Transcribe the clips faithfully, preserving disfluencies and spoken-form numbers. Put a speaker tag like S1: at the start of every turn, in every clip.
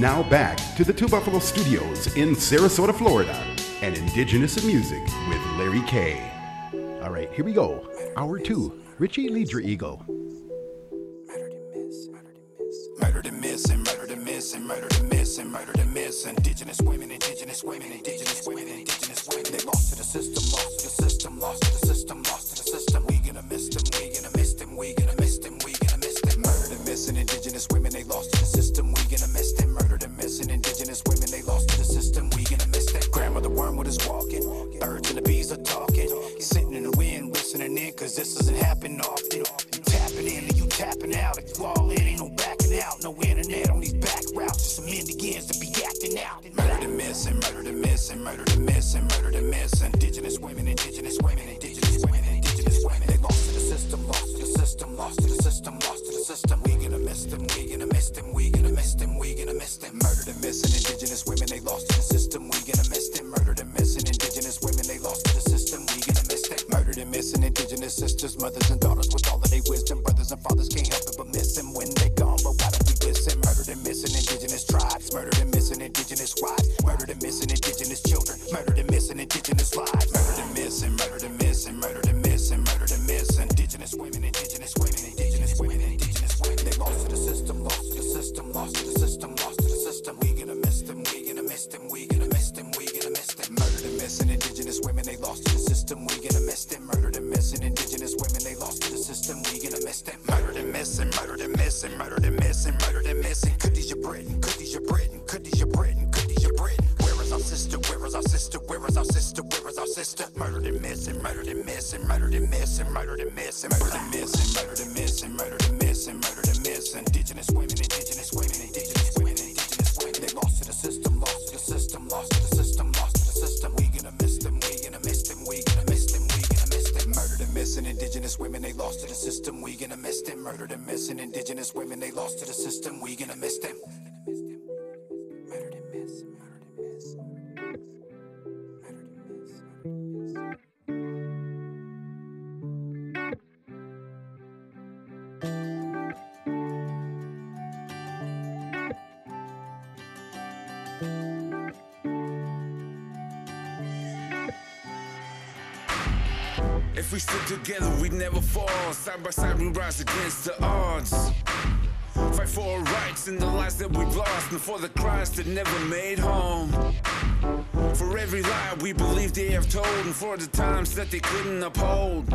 S1: Now back to the Two Buffalo Studios in Sarasota, Florida, and Indigenous Music with Larry K. All right, here we go. Hour two, Richie Leedra Eagle.
S2: Murdered and missing, murdered and missing, murdered and missing, murdered and missing. Indigenous women, indigenous women, indigenous women, indigenous women. They lost to the system, lost to the system, lost to the system, lost to the system. We gonna miss them, we gonna miss them, we gonna miss them, we gonna miss them. Murdered and missing, indigenous women, they lost to the system. We gonna miss them. Murdered and missing, indigenous women, they lost to the system. We gonna miss that. Grandmother wormwood is walking, birds and the bees are talking. Sitting in the wind, listening in, cause this doesn't happen often. You tapping in and you tapping out. If you all in, ain't no backing out. No internet on these back routes. Just some Indians to be acting out. Murdered and missing, murdered and missing, murdered and missing, murdered and missing. Indigenous women, indigenous women, indigenous women, indigenous women. They lost to the system, lost to the system, lost to the system, lost to the system. We gonna miss them, we gonna miss them, we gonna miss them, we gonna miss them. Murdered and missing, indigenous women, they lost to the system. We gonna miss them. Murdered and missing, indigenous women, they lost to the system. We gonna miss them. Murdered and missing, indigenous sisters, mothers and daughters with all of their wisdom. Brothers and fathers can't help it but miss them when they gone. But why don't we listen? Murdered and missing, indigenous tribes. Murdered and missing, indigenous wives. Murdered and missing, indigenous children. Murdered and missing, indigenous lives. Murdered and missing, murdered and missing, murdered and missing, murdered and missing. Indigenous women, indigenous women, indigenous women, indigenous women. They lost to the system, lost to the system, lost to the system, lost to the system. We gonna miss them, we gonna miss them, we gonna miss them, we gonna miss them. Murdered and missing, indigenous women, they lost to the system. We gonna miss them. Murdered and missing, indigenous women, they lost to the system. We gonna miss them. Murdered and missing, murdered and missing, murdered and missing, murdered and missing. Khadijah Britain, Khadijah Britain, Khadijah Britain, Khadijah Britain. Where is our sister? Where is our sister? Where is our sister? Where is our sister? Murdered and missing, murdered and missing, murdered and missing, murdered and missing, murdered and missing, murdered and missing, murdered and missing, murdered and missing. Indigenous women, indigenous women, indigenous women, indigenous women. They lost to the system, lost to the system, lost to the system, lost to the system. We gonna miss them, we gonna miss them, we gonna miss them, we gonna miss them. Murdered and missing, indigenous women, they lost to the system. We gonna miss them. Murdered and missing, indigenous women, they lost to the system. We gonna miss them. Murdered and missing, murdered and missing, murdered and missing.
S3: If we stick together, we'd never fall. Side by side, we rise against the odds. Fight for our rights and the lives that we've lost, and for the cries that never made home. For every lie we believe they have told, and for the times that they couldn't uphold.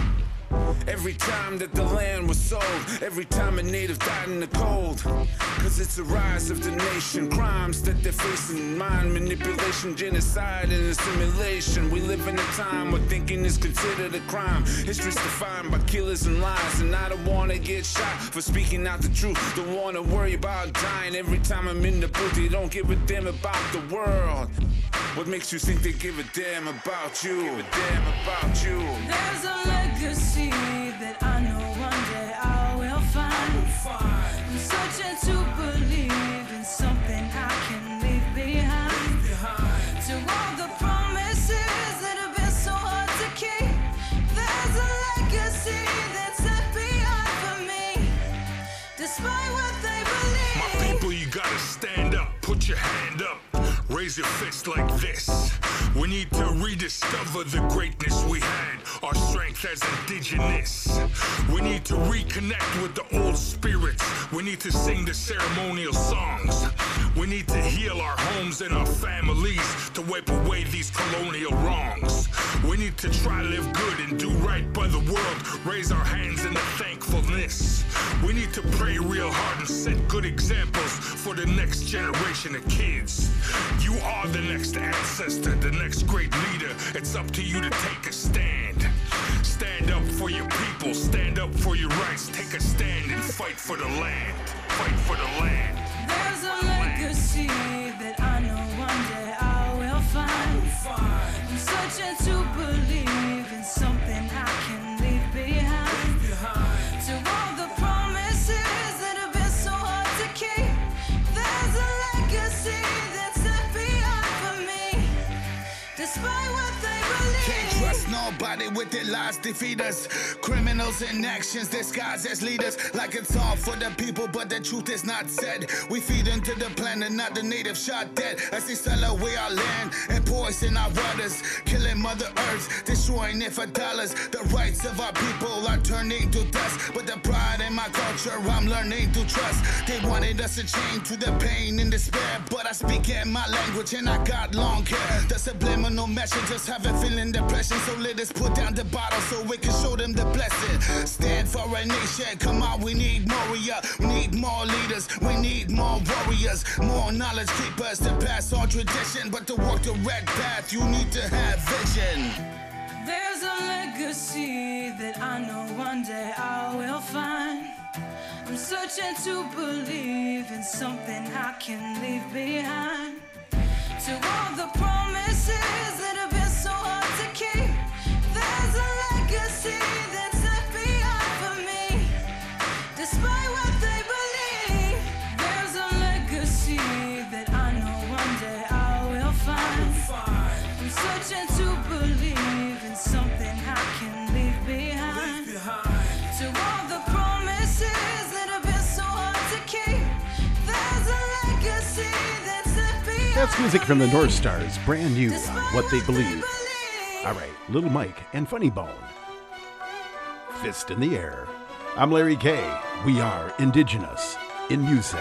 S3: Every time that the land was sold, every time a native died in the cold. Cause it's the rise of the nation, crimes that they're facing, mind manipulation, genocide and assimilation. We live in a time where thinking is considered a crime. History's defined by killers and lies, and I don't wanna get shot for speaking out the truth. Don't wanna worry about dying every time I'm in the booth. They don't give a damn about the world. What makes you think they give a damn about you? Give a damn about you.
S4: There's a legacy that I know one day I will find. I'm searching to believe in something I can leave behind. Leave behind. To all the promises that have been so hard to keep, there's a legacy that's left behind for me, despite what they believe.
S5: My people, you gotta stand up, put your hand up. Raise your fist like this. We need to rediscover the greatness we had, our strength as indigenous. We need to reconnect with the old spirits. We need to sing the ceremonial songs. We need to heal our homes and our families to wipe away these colonial wrongs. We need to try to live good and do right by the world, raise our hands in the thankfulness. We need to pray real hard and set good examples for the next generation of kids. You are the next ancestor, the next great leader. It's up to you to take a stand. Stand up for your people, stand up for your rights. Take a stand and fight for the land. Fight for the land.
S4: There's a legacy that I know one day I will find. I'm searching to believe in something I can leave behind. To all the promises that have been so hard to keep, there's a legacy that's left behind for me, despite what they believe.
S3: Can't trust
S6: nobody with their lies defeat us. Criminals in actions disguised as leaders, like it's all for the people, but the truth is not said. We feed into the planet, not the native shot dead, as they sell away our land and poison our waters, killing Mother Earth, destroying it for dollars. The rights of our people are turning to dust, but the pride in my culture I'm learning to trust. They wanted us to change to the pain and despair, but I speak in my language and I got long hair. The subliminal messages have a feeling depression, so let us put down the bottle so we can show them the blessing. Stand for a nation, come on, we need more. We need more leaders, we need more warriors, more knowledge keepers to pass on tradition. But to walk the red path, you need to have vision.
S4: There's a legacy that I know one day I will find. I'm searching to believe in something I can leave behind. To all the promises that have been so hard to keep, there's a legacy that's left behind for me. Despite what they believe, there's a legacy that I know one day I will find. I'm searching to believe in something I can leave behind. To all the promises that have been so hard to keep, there's a legacy that's left behind.
S1: That's music from the North Stars, brand new, What They Believe. All right, Little Mike and Funny Bone. Fist in the air. I'm Larry K. We are indigenous in music.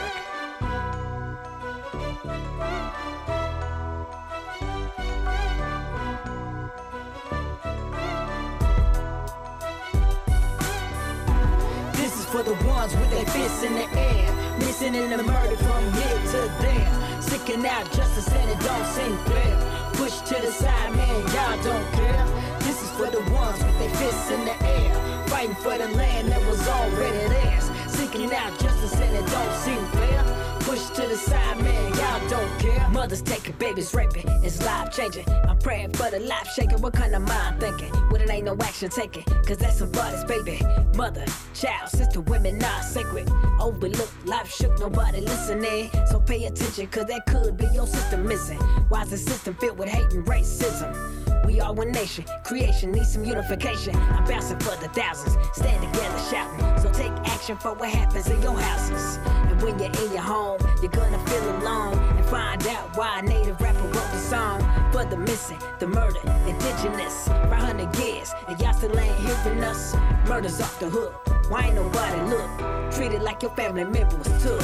S7: This is for the ones with their fists in the air, missing in the murder from here to there, seeking out justice and it don't seem fair. Push to the side, man, y'all don't care. This is for the ones with their fists in the air, fighting for the land that was already theirs, seeking out justice and it don't seem fair. Push to the side, man, y'all don't care. Mothers taking, babies raping, it's life changing. I'm praying for the life shaking. What kind of mind thinking? When it ain't no action taken, cause that's somebody's baby. Mother, child, sister, women not sacred. Overlooked, life shook, nobody listening. So pay attention, cause that could be your system missing. Why's the system filled with hate and racism? We are one nation, creation needs some unification. I'm bouncing for the thousands, stand together shouting. So take action for what happens in your houses. And when you're in your home, you're gonna feel alone and find out why a native rapper wrote the song. For the missing, the murdered, indigenous, five hundred years, and y'all still ain't hearing us. Murder's off the hook, why ain't nobody look? Treat it like your family member was took.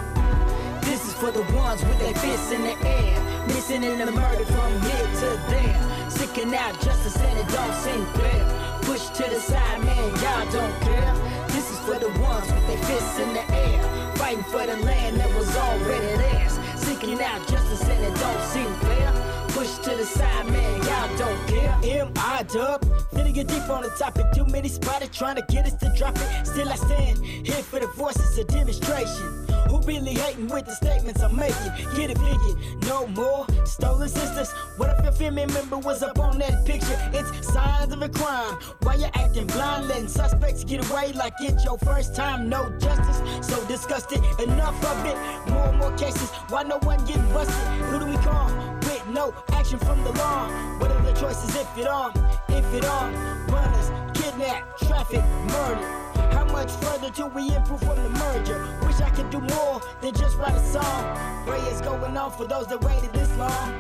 S7: This is for the ones with their fists in the air, missing in the murder from here to there, seeking out justice and it don't seem fair. Push to the side, man, y'all don't care. This is for the ones with their fists in the air, fighting for the land that was already theirs, seeking out justice and it don't seem fair. Push to the side, man, y'all don't care.
S8: M I dub, finna get deep on the topic. Too many spotted trying to get us to drop it. Still I stand here for the voices of demonstration. Who really hating with the statements I'm making? Get it figured, no more stolen sisters. What if your family member was up on that picture? It's signs of a crime. Why you acting blind, letting suspects get away like it's your first time? No justice, so disgusted. Enough of it, more and more cases. Why no one getting busted? Who do we call? With no action from the law. What are the choices if it on? If it on? Runners, kidnap, traffic, murder. How much further till we improve from the merger? Wish I could do more than just write a song. Prayers going on for those that waited this long.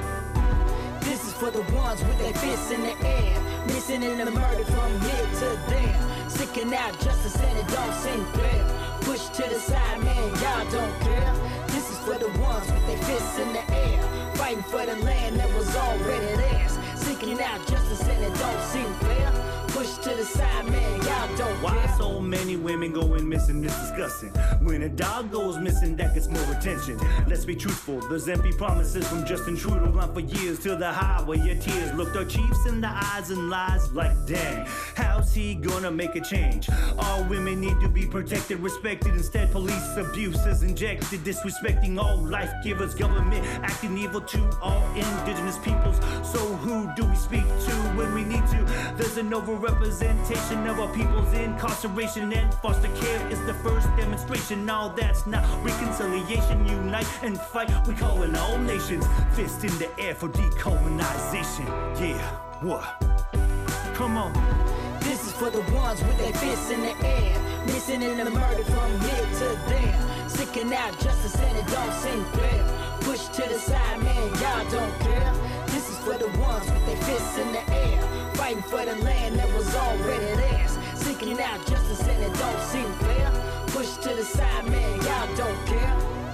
S7: This is for the ones with their fists in the air, missing in the murder from here to there, seeking out justice and it don't seem fair. Push to the side, man, y'all don't care. This is for the ones with their fists in the air, fighting for the land that was already theirs, seeking out justice and it don't seem fair. Push to the side, man, y'all don't
S9: Why
S7: care.
S9: so many women going missing? It's disgusting. When a dog goes missing, that gets more attention. Let's be truthful, there's empty promises from Justin Trudeau. Run for years to the highway, your tears looked our chiefs in the eyes and lies like, dang, how's he gonna make a change? All women need to be protected, respected. Instead, police abuse is injected, disrespecting all life givers. Government acting evil to all indigenous peoples. So who do we speak to when we need to? There's an overrepresentation of our people's incarceration, and foster care is the first demonstration. All that's not reconciliation. Unite and fight, we call in all nations. Fist in the air for decolonization. Yeah, what? Come on.
S8: This is for the ones with their fists in the air, missing in the murder from here to there, seeking out justice and it don't seem fair. Push to the side, man, y'all don't care. This is for the ones with their fists in the air, fighting for the land that was already theirs, seeking out justice and it don't seem fair. Push to the side, man, y'all don't care.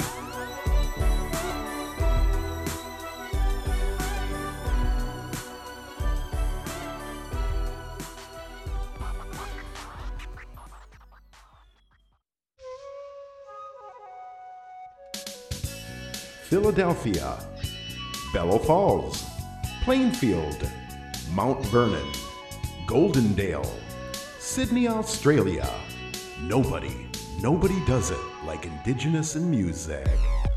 S1: Philadelphia, Bellow Falls, Plainfield, Mount Vernon, Goldendale, Sydney, Australia. Nobody, nobody does it like Indigenous in music.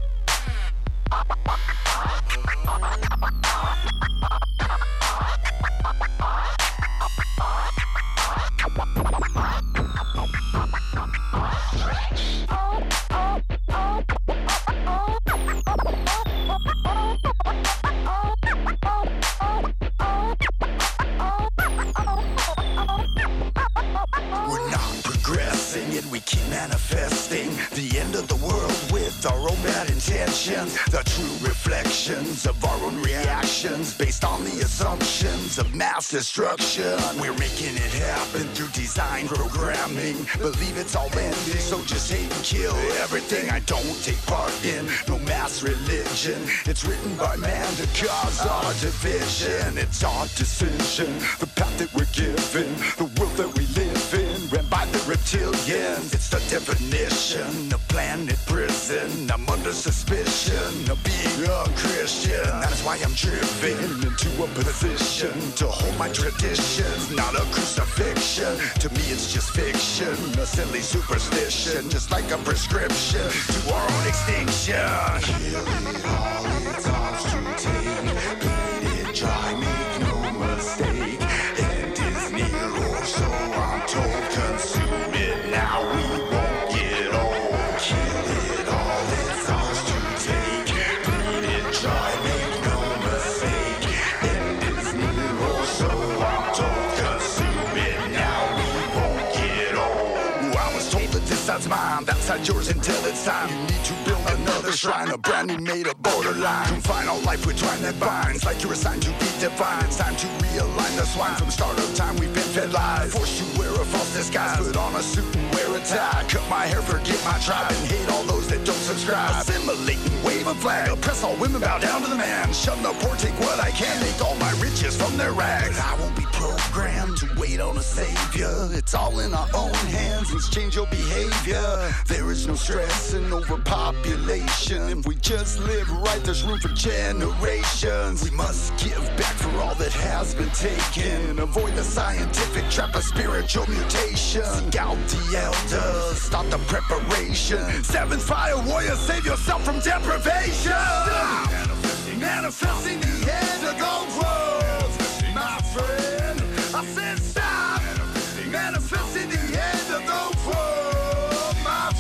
S6: The true reflections of our own reactions based on the assumptions of mass destruction. We're making it happen through design programming. Believe it's all ending, so just hate and kill everything I don't take part in. No mass religion. It's written by man to cause our division. It's our decision, the path that we're given, the world that we live in, ran by the reptilians. It's the definition of planet prison. I'm under suspicion of being a Christian. That is why I'm driven into a position to hold my traditions, not a crucifixion. To me it's just fiction, a silly superstition, just like a prescription to our own extinction. Kill it all, it's ours to take. Bleed it dry, make no mistake. End is near, or so I'm told. Consume it now, we won't get old. Kill it all, it's ours to take. Bleed it dry, make no mistake. End is near, or so I'm told. Consume it now, we won't get old. I was told that this side's mine, that side yours until it's time. You need to build another shrine, a brand new made of borderline. Confine all life with twine that binds, like you're assigned to be divine. It's time to realign the swine. From start of time we've been fed lies, forced to wear a false disguise. Put on a suit and wear a tie, cut my hair, forget my tribe, and hate all those that don't subscribe. Assimilate and wave a flag, oppress all women, bow down to the man. Shun the poor, take what I can, make all my riches from their rags. I won't be programmed to wait on a savior. It's all in our own hands, let's change your behavior. There is no stress and overpopulation. If we just live right, there's room for generations. We must give back for all that has been taken. Avoid the scientific trap of spiritual mutation. Seek out the elders, start the preparation. Seventh fire warrior, save yourself from deprivation. Manifesting, manifesting the end of the world, my friend. I said stop. Manifesting, manifesting the end of the world, my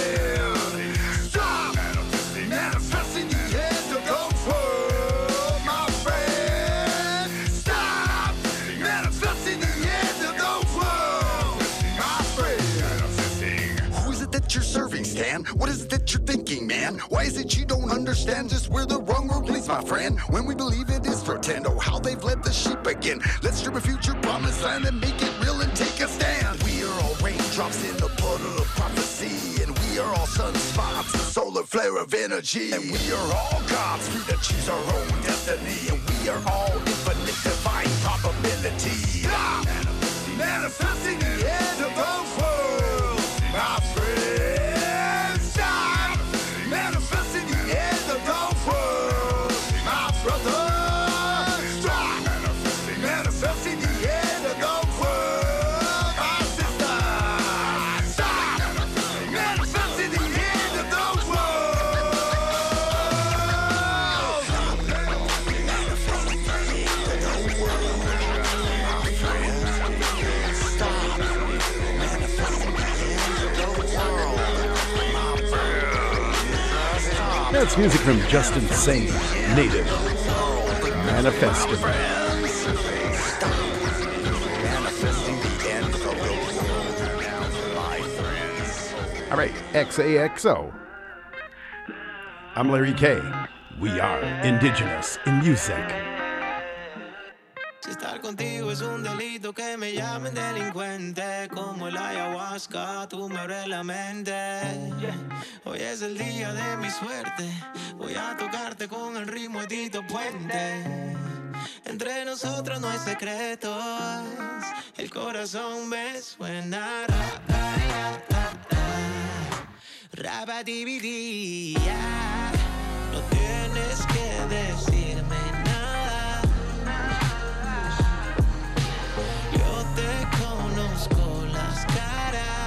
S6: friend. Stop. Manifesting, manifesting the end of the world, my friend. Stop. Manifesting the end of the world, my friend. Who is it that you're serving, Stan? What is it that you're thinking, man? Why is it you don't understand just where the wrong road leads, my friend? When we believe it is pretend, oh how they've led the sheep again. Let's strip a future promised land and make it real and take a stand. We are all raindrops in the puddle of prophecy, and we are all sunspots, the solar flare of energy. And we are all gods, free to choose our own destiny, and we are all infinite divine probability. Ah! Manifesting the end of the world, my friend. Stop. Manifesting the end of the world, my brother. Stop. Manifesting, manifesting the end of the world, my sister. Stop. Manifesting the end of the world. Stop. Manifesting the end of the world, my friend. Stop. Manifesting the end of the world, my friend.
S1: That's music from Justin Sane, Native, Manifesting. All right, X A X O. I'm Larry K. We are indigenous in music.
S10: Si estar contigo es un delito, que me llamen delincuente. Como el ayahuasca, tú me abres la mente. Hoy es el día de mi suerte. Voy a tocarte con el ritmo de Tito Puente. Entre nosotros no hay secretos. El corazón me suena. Rabadibidi, no tienes que decirme nada. Yo te conozco las caras.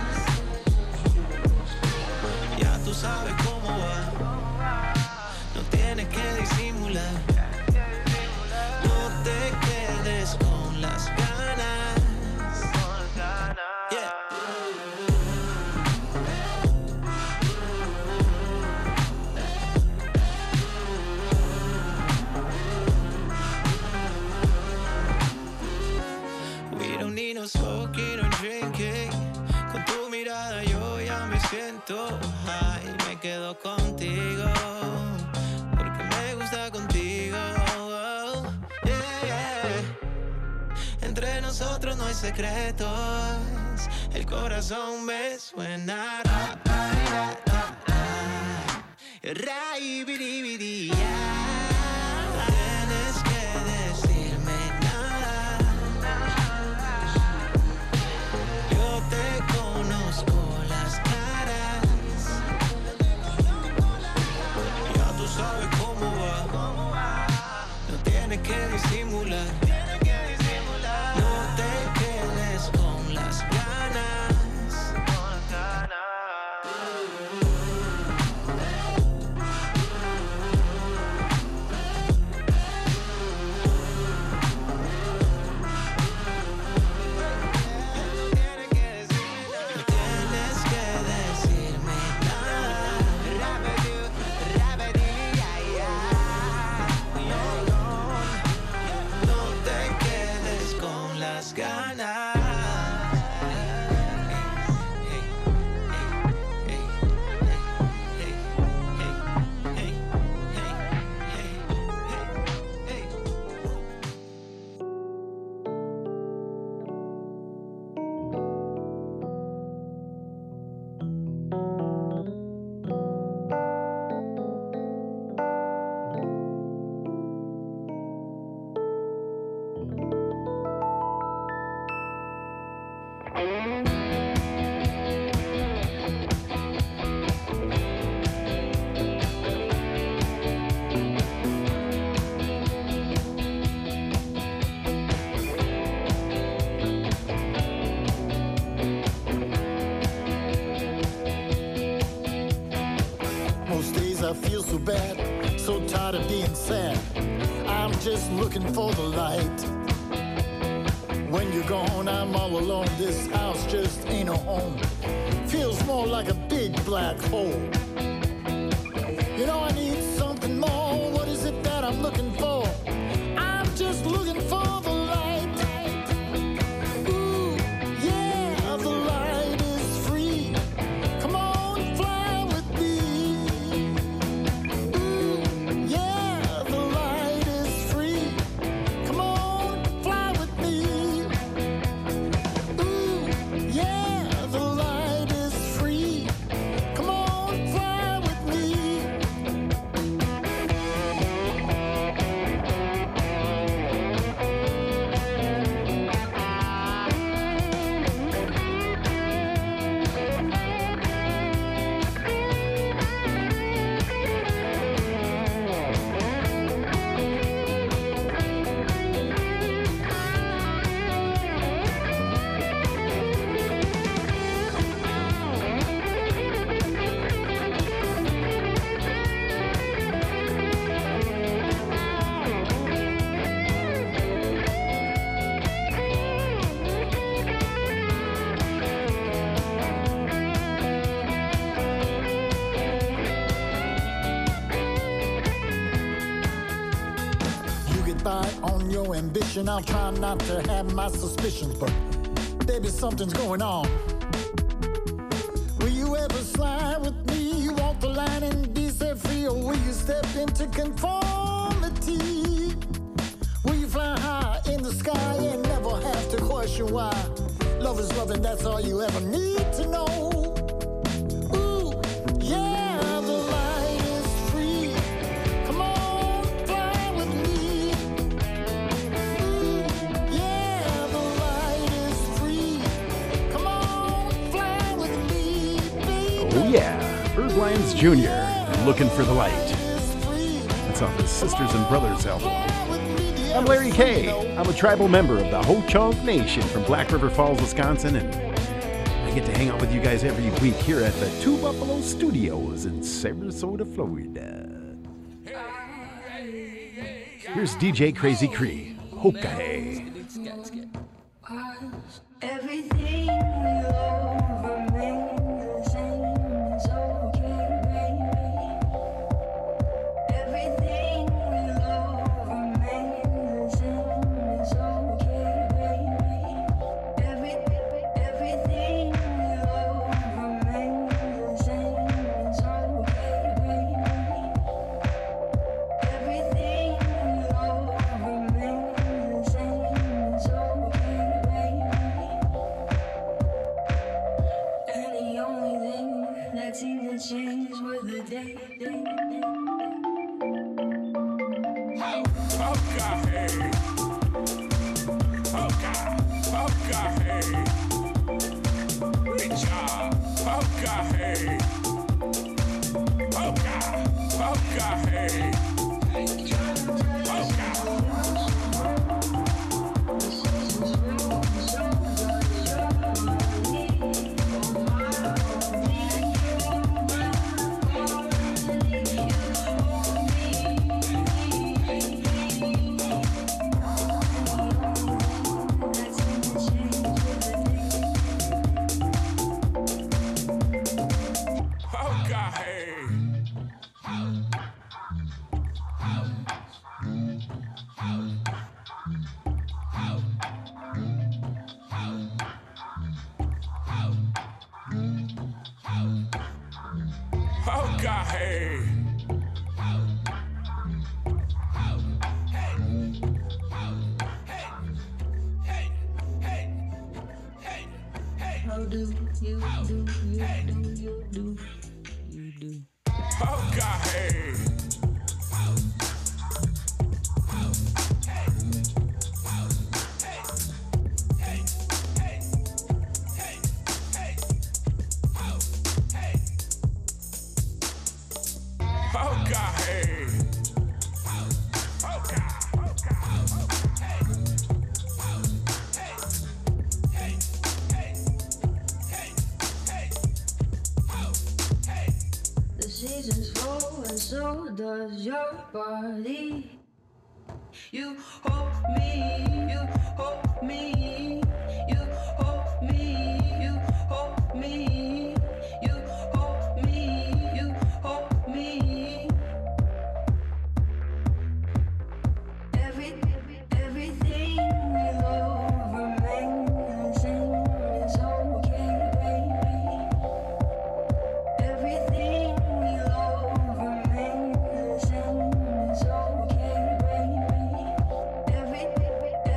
S10: Ya tú sabes cómo va. No tienes que disimular. No te quedes con las ganas. Yeah. Smoking or drinking. Con tu mirada yo ya me siento high. Me quedo contigo porque me gusta contigo. Oh, yeah, yeah. Entre nosotros no hay secretos. El corazón me suena. Ray, bidi, bidi, tienes que decirme nada. Yo te conozco las caras. Ya tú sabes cómo va. No tienes que disimular. No te quedes con las ganas.
S11: I feel so bad, so tired of being sad. I'm just looking for the light. When you're gone, I'm all alone. This house just ain't a home. Feels more like a big black hole. You know I need something more. What is it that I'm looking for? I'm just looking for the light. Ooh, yeah, the light is free. Come on, fly with me. On your ambition, I'll try not to have my suspicions, but baby, something's going on. Will you ever slide with me? Walk the line and be set free, or will you step into conformity? Will you fly high in the sky and never have to question why? Love is love and that's all you ever need to know. Ooh, yeah, the light is free. Come on, fly with me. Ooh, yeah, the light is free. Come on, fly with me, baby.
S1: Oh yeah, Bird Lions Junior, Looking for the Light. That's off his Sisters and Brothers album. I'm Larry K. I'm a tribal member of the Ho-Chunk Nation from Black River Falls, Wisconsin, and I get to hang out with you guys every week here at the Two Buffalo Studios in Sarasota, Florida. Here's D J Crazy Cree, Hokahe.
S4: Everything will remain the same. It's okay, baby. Everything will remain the same. It's okay, baby. Every, everything will remain the same. It's okay, baby. Everything will remain the same. It's okay, baby. And the only thing that seemed to change was the day, day, day. How do you do, you do, you do, you do. The seasons flow and so does your body. You hold me, you hold me, you hold me, you hold me, you hold me, you hold me. Every, everything will remain the same. It's okay, baby. Everything will remain the same. It's okay, baby. Every,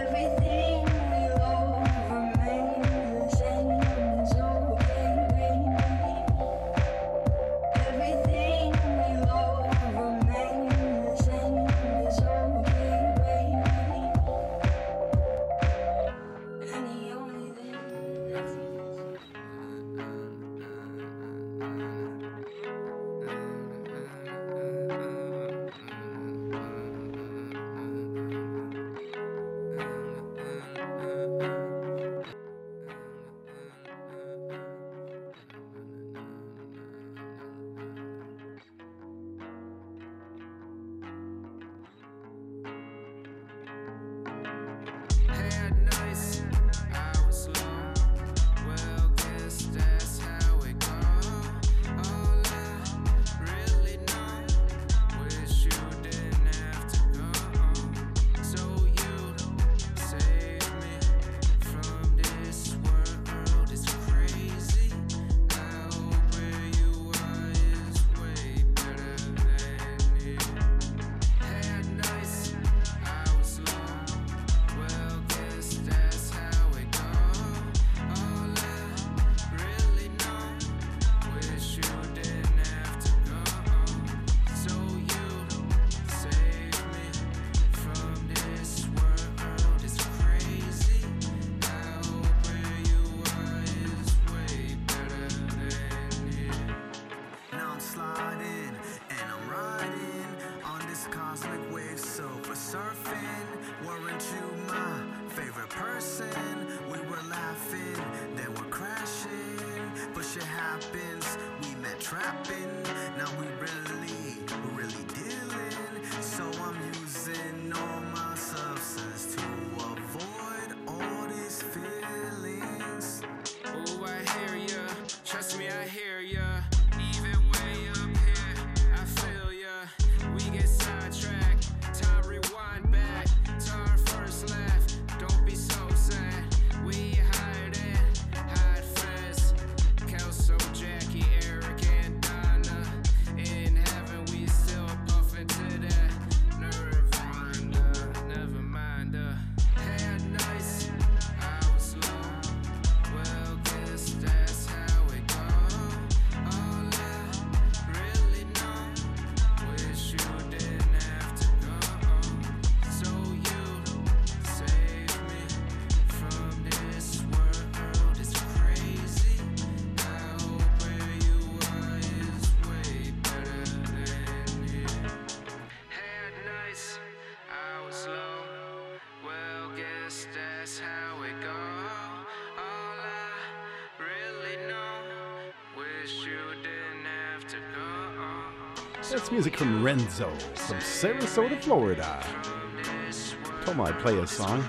S12: trapping. Now we really, we really dealing. So I'm using all my substance to avoid all these feelings.
S13: Oh, I hear ya. Trust me, I hear ya. Even way up here, I feel ya. We get sidetracked. Time rewind back to our first laugh. Don't be so sad. We hide it, hide friends. Kelso, Jackie, Eric, and Donna. In heaven, we still buffing to that. Nirvana, never mind. Uh, had nice, I was low. Well, guess that's how it goes. All I really know, wish you didn't have to go. So you save me from this world. It's crazy. I hope where you are is way better than here. Had nice, I was low. Well, guess that's how it goes. All I really know, wish you didn't have to go.
S1: That's music from Renzo from Sarasota, Florida. Told him I'd play his song.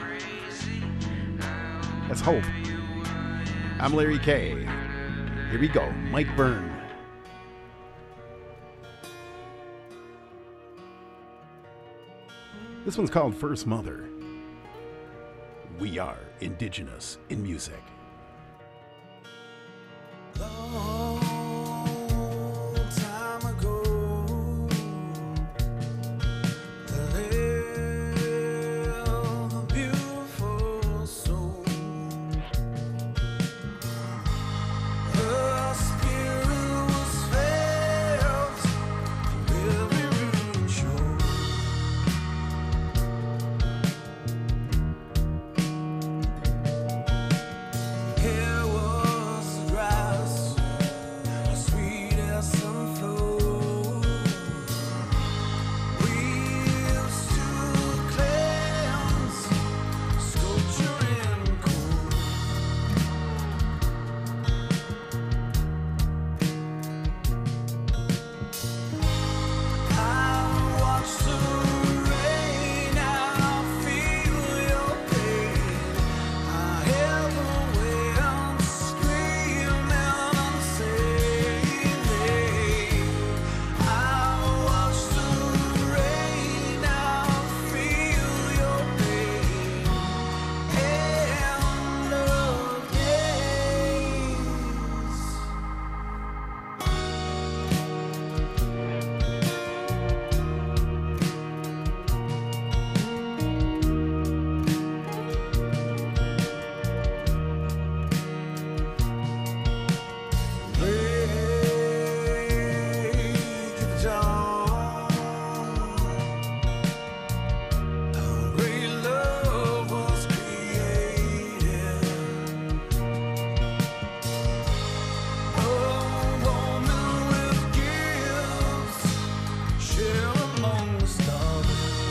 S1: That's Hope. I'm Larry K. Here we go, Mike Byrne. This one's called First Mother. We are indigenous in music.
S12: Long time ago, there lived a beautiful soul. Her spirit was felt every shore. Here was the grass, as sweet as some flow. We used to cleanse, sculpture and gold. I watch the rain, I feel your pain. I hear the wind screaming unseemly. I watch the rain, I feel your pain. End of days. Break of dawn, a great love was created. A woman with gifts, shared among the stars.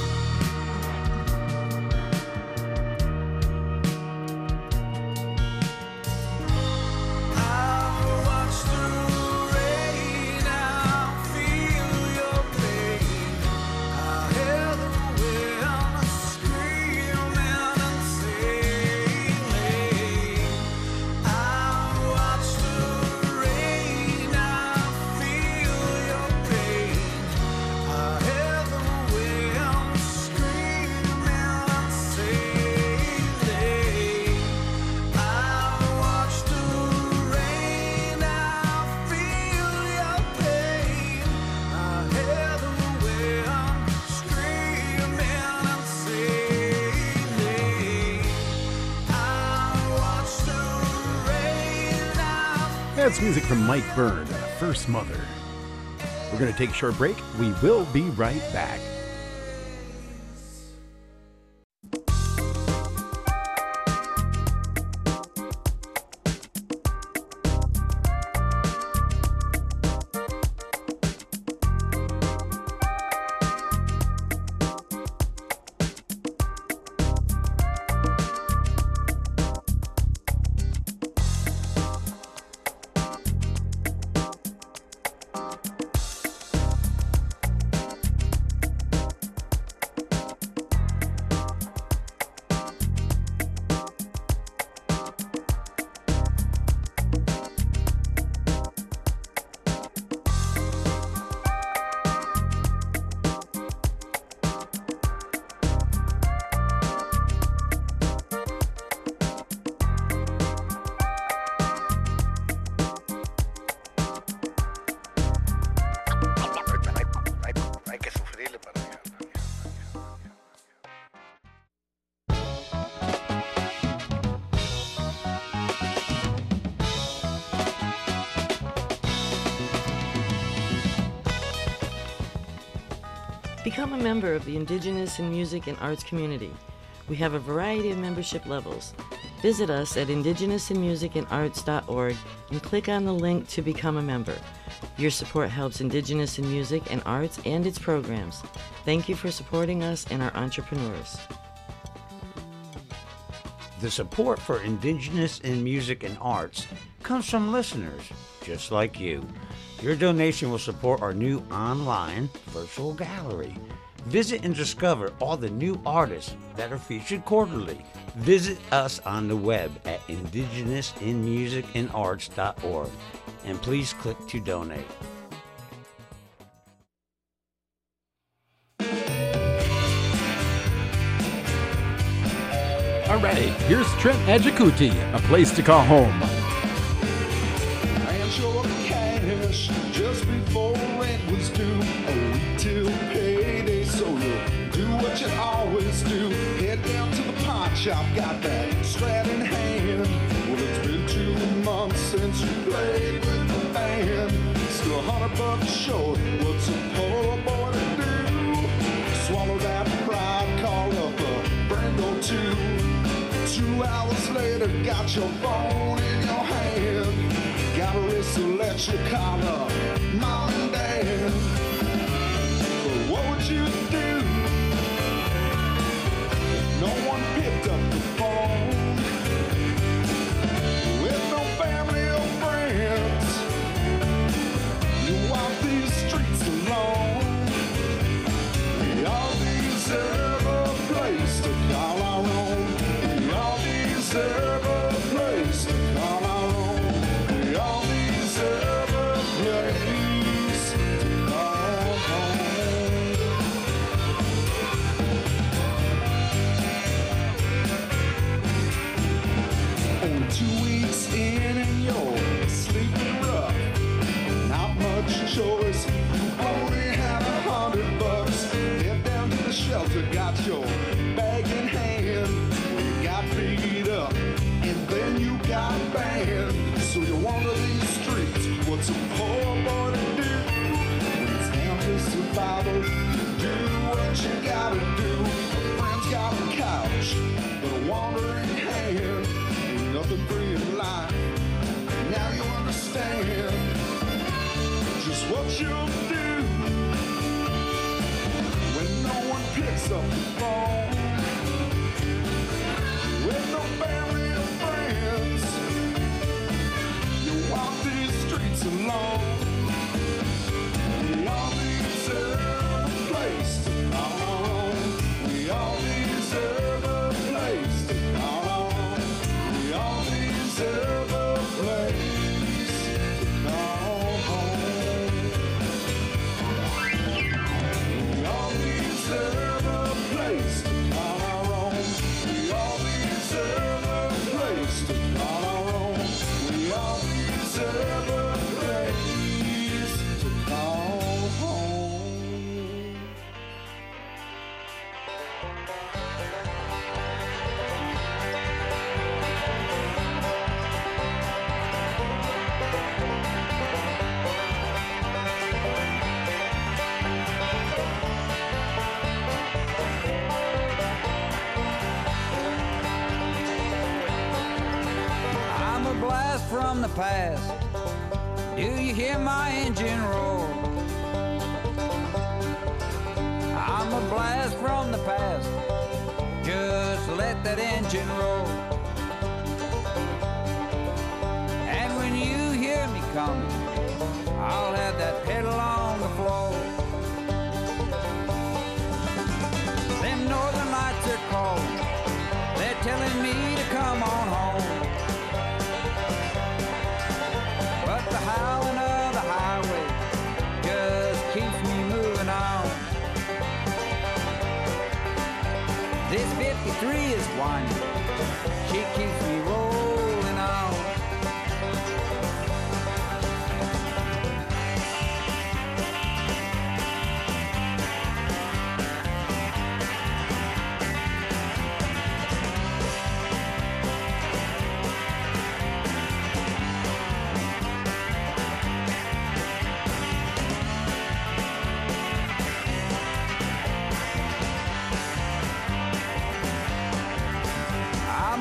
S12: I watch the rain, I feel your pain. I hear the wind screaming insanely. I watch the rain, I feel your pain. I hear the wind screaming insanely. I watch the rain, I feel your pain. I hear the wind screaming insanely. I watch the rain, I
S1: That's music from Mike Byrne, First Mother. We're going to take a short break. We will be right back.
S14: Become a member of the Indigenous in Music and Arts community. We have a variety of membership levels. Visit us at indigenous in music and arts dot org and click on the link to become a member. Your support helps Indigenous in Music and Arts and its programs. Thank you for supporting us and our entrepreneurs.
S15: The support for Indigenous in Music and Arts comes from listeners just like you. Your donation will support our new online virtual gallery. Visit and discover all the new artists that are featured quarterly. Visit us on the web at indigenous in music and arts dot org and please click to donate.
S1: All right, here's Trent Adjacuti, A Place to Call Home.
S16: And show up cash just before rent was due. A week till payday, so you do what you always do. Head down to the pawn shop, got that strat in hand. Well, it's been two months since you played with the band. Still a hundred bucks short, what's a poor boy to do? Swallow that pride, call up a friend or two. Two hours later, got your phone in your hand. Got a list to let you call up mom and dad. But what would you do if no one picked up the phone? With no family or friends, you walk these streets alone. We all deserve a place to call our own. We all deserve a place to call our own. We all deserve a place to call home. Only two weeks in and you're sleeping rough. Not much choice. You only have a hundred bucks. Head down to the shelter, got your bag in hand. You got beat up, and then you got banned. So you wander these streets. What's a poor boy to do? When it's down to survival, do what you gotta do. A friend's got a couch, but a wandering hand. Ain't nothing free in life. Now you understand just what you'll do when no one picks up the phone. With no family or friends, you walk these streets alone. We all deserve a place to call our own. We all deserve a place to call our own. We all deserve a place to call home. We all deserve a place to call our own. We all deserve a place to call our own. We all deserve a place to call home.
S17: I'm a blast from the past. Do you hear my engine roar? I'm a blast from the past. Just let that engine roar. And when you hear me coming, I'll have that pedal on the floor. Them northern lights are cold. They're telling me to come on home. But the howling of the highway just keeps me moving on. This fifty-three is winding. She keeps me rolling on.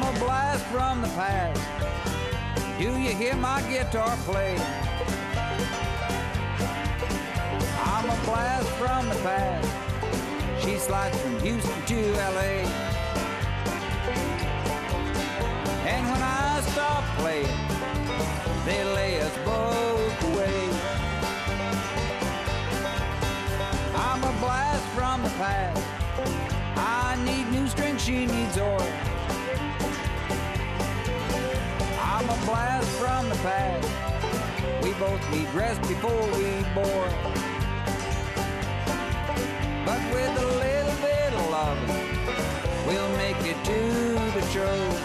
S17: a blast from the past. Do you hear my guitar play? I'm a blast from the past. She slides from Houston to L A. And when I stop playing, they lay us both away. I'm a blast from the past. I need new strings, she needs oil. I'm a blast from the past. We both need rest before we boil. But with a little bit of loving, we'll make it to the show.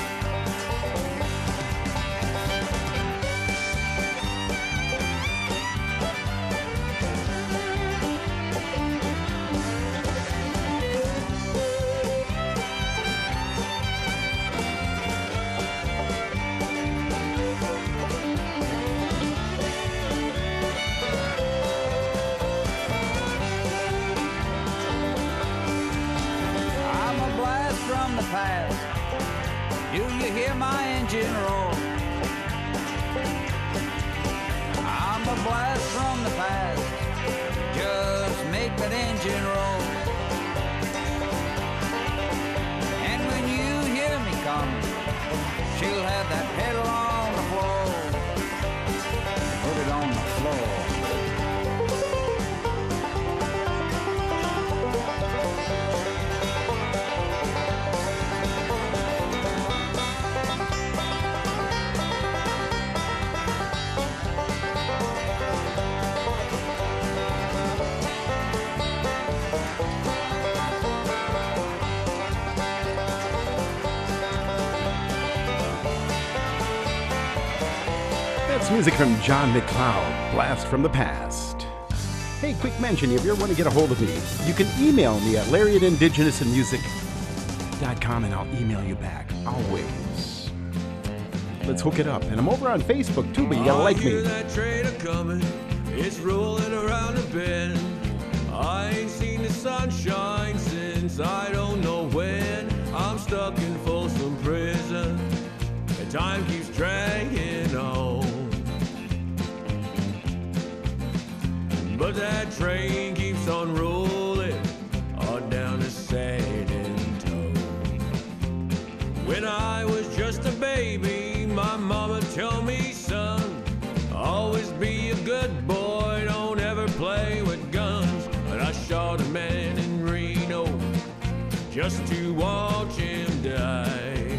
S17: Do you hear my engine roar? I'm a blast from the past. Just make that engine roll. And when you hear me coming, she'll have that pedal on the floor. Put it on the floor.
S1: That's music from John McLeod, Blast from the Past. Hey, quick mention, if you ever want to get a hold of me, you can email me at larry at indigenous and music dot com and I'll email you back, always. Let's hook it up. And I'm over on Facebook too, but you gotta like me.
S18: That train a-coming, it's rolling around the bend. I ain't seen the sunshine since I don't know when. I'm stuck in Folsom Prison, and time keeps dragging on. But that train keeps on rolling on down to San Antonio. When I was just a baby, my mama told me, son, always be a good boy, don't ever play with guns. But I shot a man in Reno just to watch him die.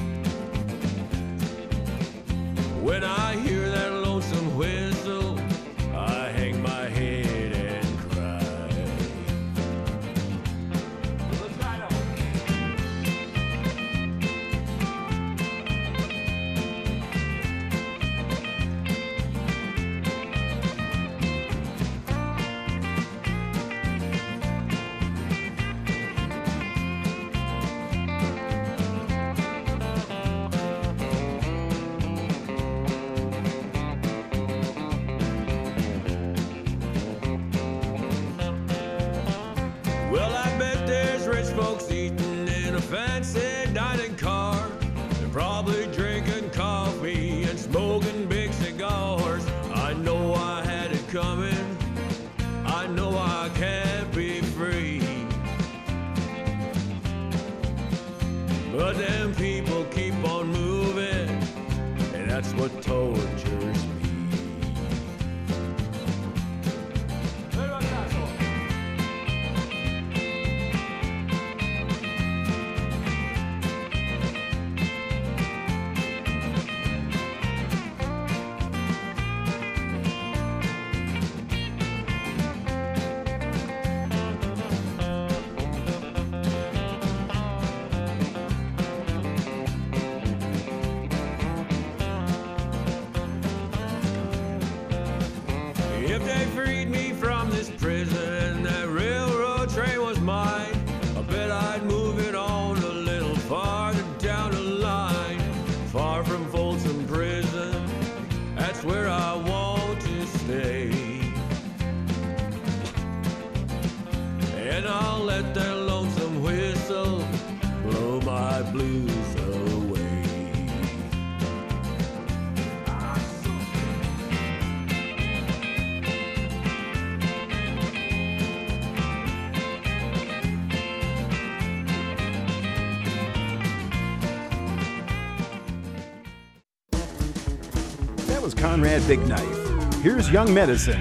S18: When I hear that lonesome whistle, I hang my head and cry. Let's ride up. Well, I bet there's rich folks eating in a fancy dining car. They're probably drinking coffee and smoking big cigars. I know I had it coming. I know I can't be free. But them people keep on moving, and that's what tortures me. If they freed me from this prison and that railroad train was mine, I bet I'd move it on a little farther down the line. Far from Folsom Prison, that's where I want to stay. And I'll let that lonesome whistle blow my blues away.
S1: was Conrad Big Knife. Here's Young Medicine.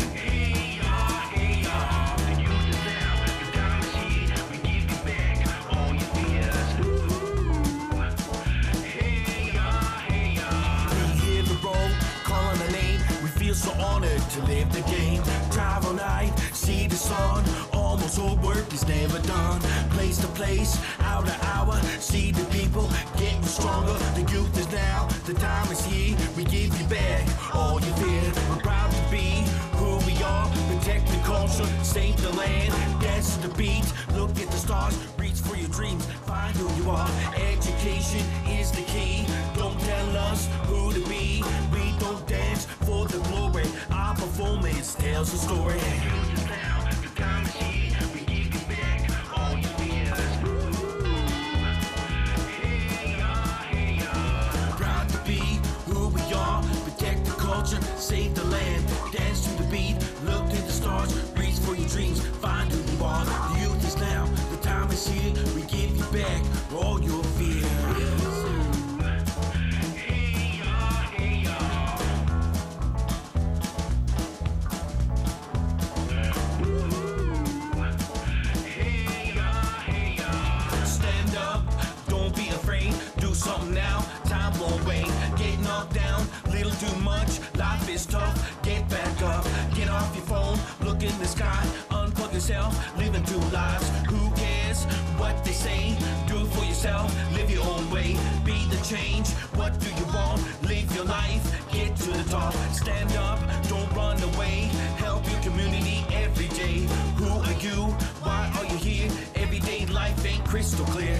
S19: So honored to live the game. Drive all night, see the sun. Almost all work is never done. Place to place, hour to hour. See the people getting stronger. The youth is now, the time is here. We give you back all your fear. We're proud to be who we are. Protect the culture, save the land. Dance to the beat, look at the stars. Reach for your dreams, find who you are. Education is the key. Don't tell us who to be. We don't dance for the glory. Our performance tells a story. Proud to be who we are. Protect the culture, save the land. Dance to the beat, look to the stars. Reach for your dreams, find who you are. The youth is now, the time is here. We give you back all your fears. Something now, time won't wait. Get knocked down, little too much. Life is tough, get back up. Get off your phone, look in the sky. Unplug yourself, living two lives. Who cares what they say? Do it for yourself, live your own way. Be the change, what do you want? Live your life, get to the top. Stand up, don't run away. Help your community every day. Who are you? Why are you here? Everyday life ain't crystal clear.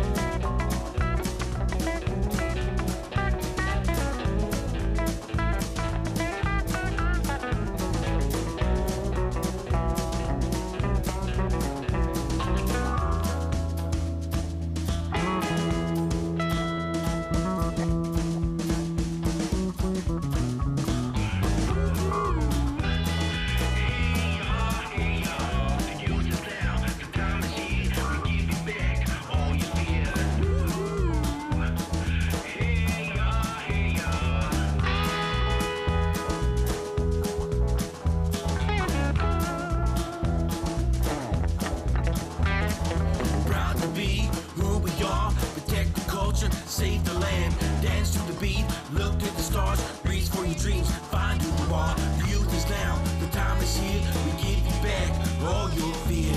S19: Save the land, dance to the beat, look to the stars, reach for your dreams, find who you are. The youth is now, the time is here. We give you back all your fears.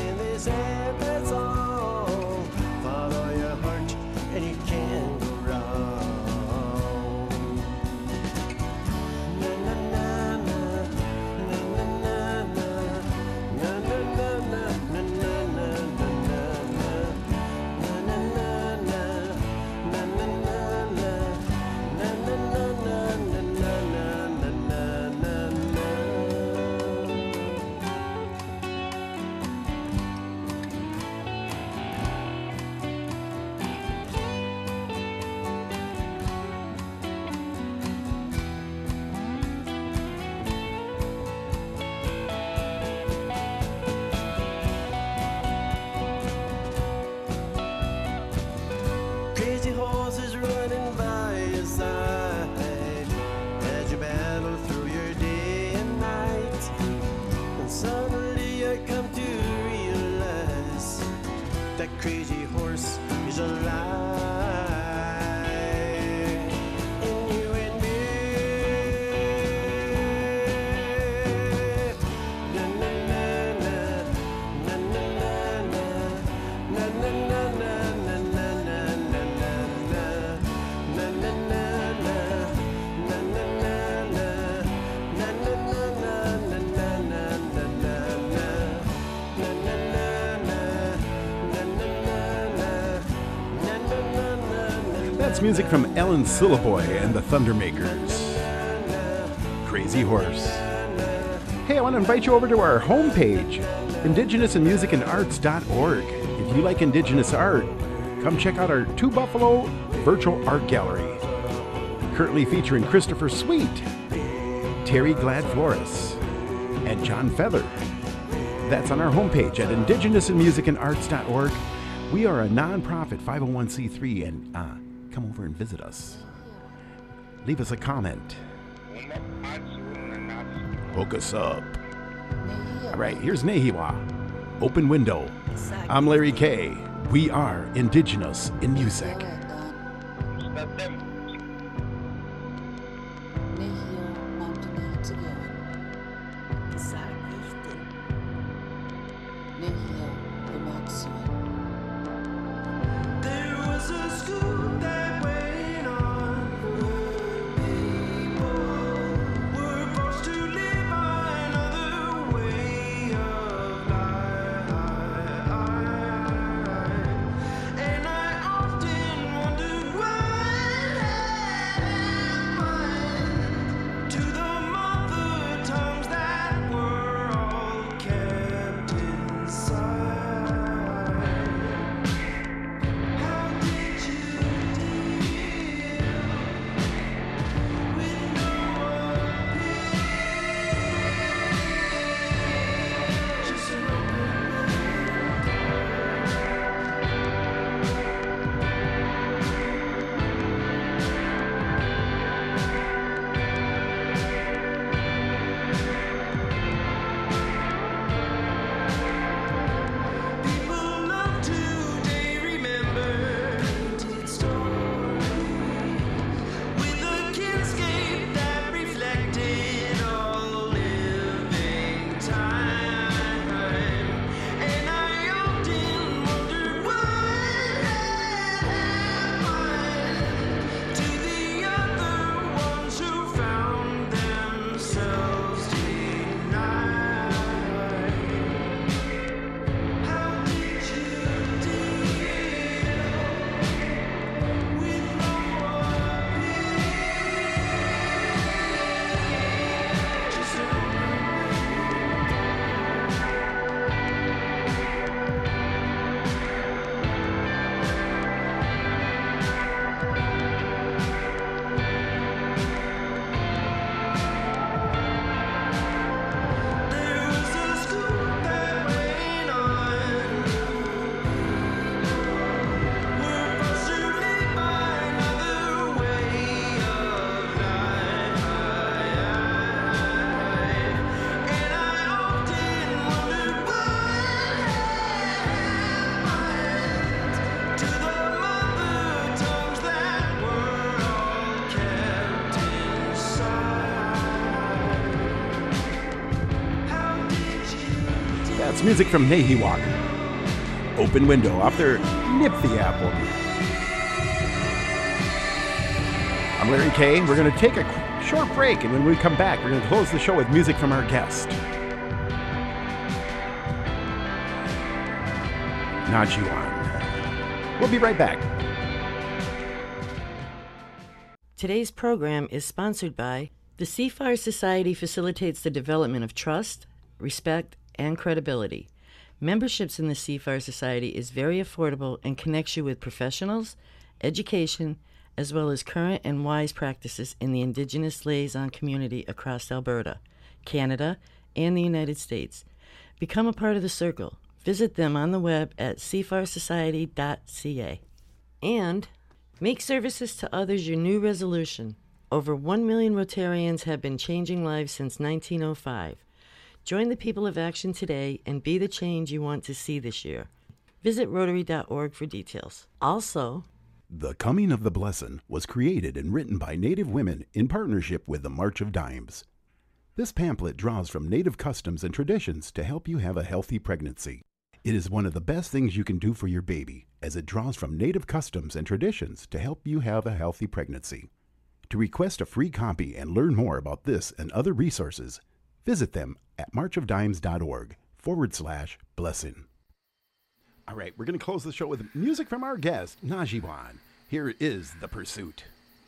S20: And you can't go wrong. crazy horse is alive. And you and me. Na na na na na na na na na na na na na na na na na na na.
S1: That's music from Ellen Sillaboy and the Thundermakers. Crazy Horse. Hey, I want to invite you over to our homepage, indigenous in music and arts dot org. If you like indigenous art, come check out our Two Buffalo virtual art gallery. Currently featuring Christopher Sweet, Terry Glad Flores, and John Feather. That's on our homepage at indigenous in music and arts dot org. We are a non-profit five oh one c three, and uh, come over and visit us. Leave us a comment. Hook us up. All right, here's Nehiwa. Open Window. I'm Larry K. We are indigenous in music. That's music from Nehiwak. Open Window off their Nip the album. I'm Larry K. We're going to take a short break, and when we come back, we're going to close the show with music from our guest, Najiwan. We'll be right back.
S14: Today's program is sponsored by the C F A R Society. Facilitates the development of trust, respect, and credibility. Memberships in the C F A R Society is very affordable and connects you with professionals, education, as well as current and wise practices in the Indigenous liaison community across Alberta, Canada, and the United States. Become a part of the circle. Visit them on the web at c f a r society dot c a. And make services to others your new resolution. Over one million Rotarians have been changing lives since nineteen oh five. Join the people of action today and be the change you want to see this year. Visit Rotary dot org for details. Also,
S1: The Coming of the Blessin' was created and written by Native women in partnership with the March of Dimes. This pamphlet draws from Native customs and traditions to help you have a healthy pregnancy. It is one of the best things you can do for your baby, as it draws from Native customs and traditions to help you have a healthy pregnancy. To request a free copy and learn more about this and other resources, visit them at marchofdimes.org forward slash blessing. All right, we're going to close the show with music from our guest, Najiwan. Here is The Pursuit.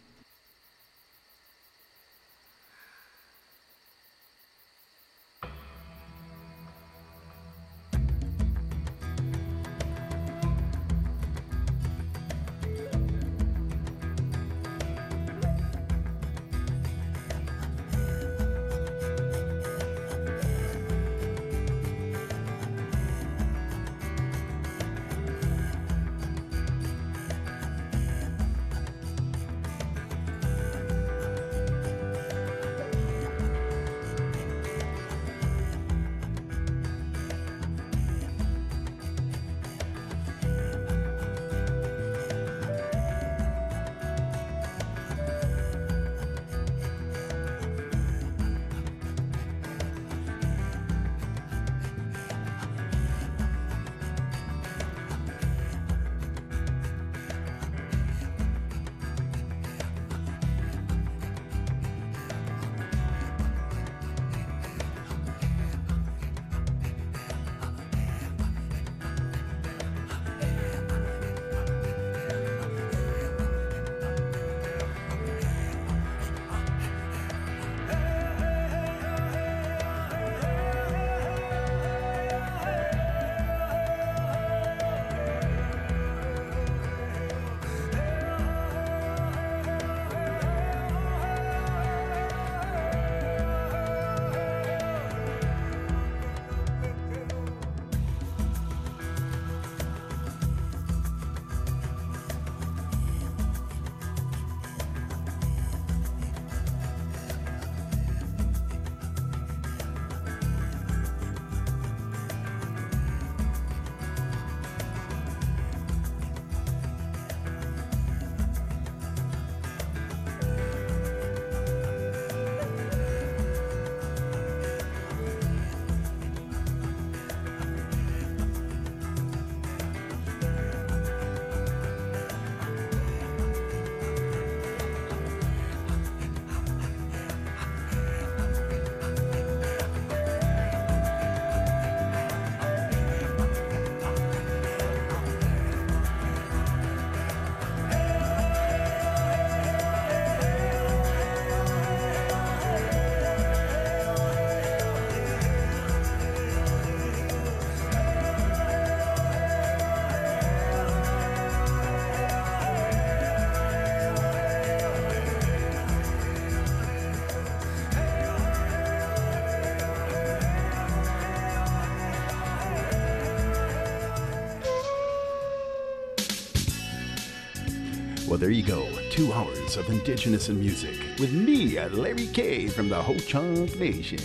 S1: Well, there you go. Two hours of Indigenous in music with me, Larry K. from the Ho-Chunk Nation.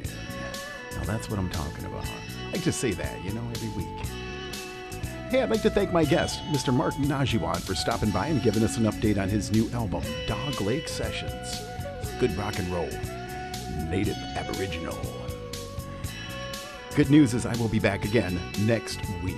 S1: Now, that's what I'm talking about. I like to say that, you know, every week. Hey, I'd like to thank my guest, Mister Mark Najiwan, for stopping by and giving us an update on his new album, Dog Lake Sessions. Good rock and roll. Native Aboriginal. Good news is I will be back again next week.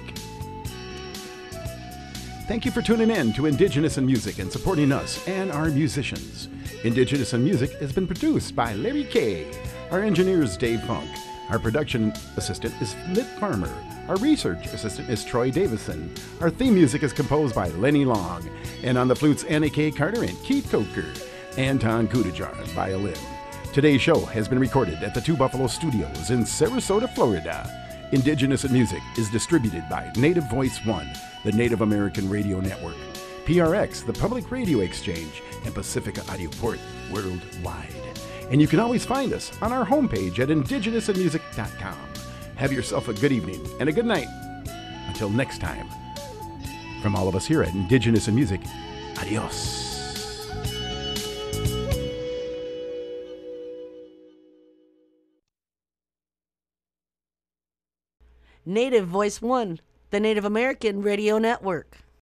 S1: Thank you for tuning in to Indigenous in Music and supporting us and our musicians. Indigenous in Music has been produced by Larry K. Our engineer is Dave Funk. Our production assistant is Flip Farmer. Our research assistant is Troy Davison. Our theme music is composed by Lenny Long. And on the flutes, Anna K. Carter and Keith Coker. Anton Kudajar on violin. Today's show has been recorded at the Two Buffalo Studios in Sarasota, Florida. Indigenous in Music is distributed by Native Voice One, the Native American Radio Network, P R X, the Public Radio Exchange, and Pacifica Audio Port worldwide. And you can always find us on our homepage at indigenous in music dot com. Have yourself a good evening and a good night. Until next time, from all of us here at Indigenous in Music, adios.
S14: Native Voice One.
S21: the Native American Radio Network.